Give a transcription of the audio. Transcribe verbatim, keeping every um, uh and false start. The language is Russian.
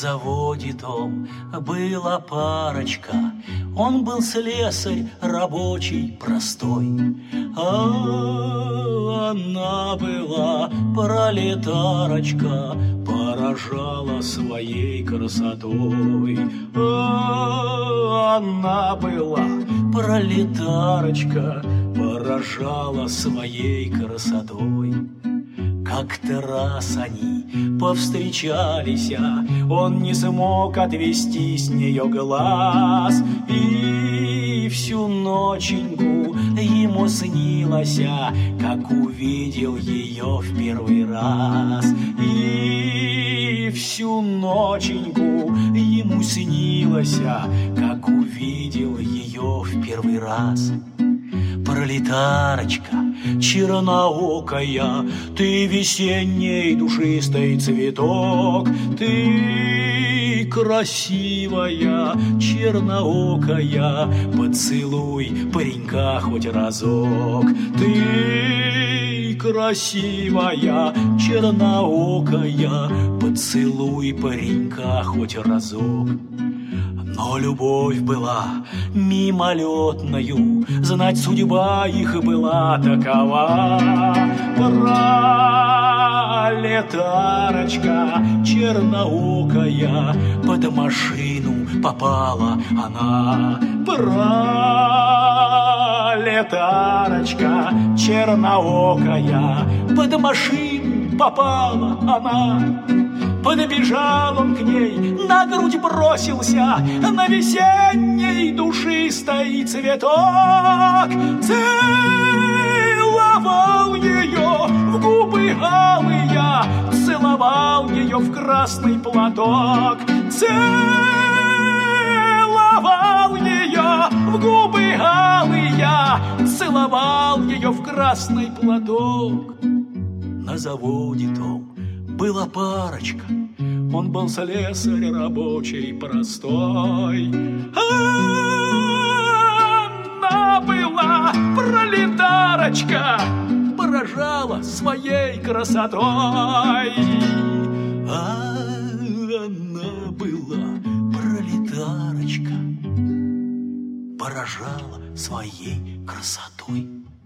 заводе том была парочка, он был слесарь рабочий простой, а она была пролетарочка, поражала своей красотой. А она была пролетарочка, поражала своей красотой. Как-то раз они повстречались, он не смог отвести с нее глаз, и всю ноченьку ему снилось, как увидел ее в первый раз. И всю ноченьку ему снилось, как увидел ее в первый раз. Пролетарочка черноокая, ты весенний душистый цветок, ты красивая черноокая, поцелуй паренька хоть разок. Ты красивая черноокая, поцелуй паренька хоть разок. Но любовь была мимолетною, знать судьба их была такова. Пролетарочка черноокая, под машину попала она. Пролетарочка черноокая, под машину попала она. Подбежал он к ней, на грудь бросился, на весенний душистый цветок. Целовал ее в губы алые, целовал ее в красный платок. Целовал ее в губы алые, целовал ее в красный платок. На заводе том была парочка, он был слесарь рабочий простой. Она была пролетарочка, поражала своей красотой. Она была пролетарочка, поражала своей красотой.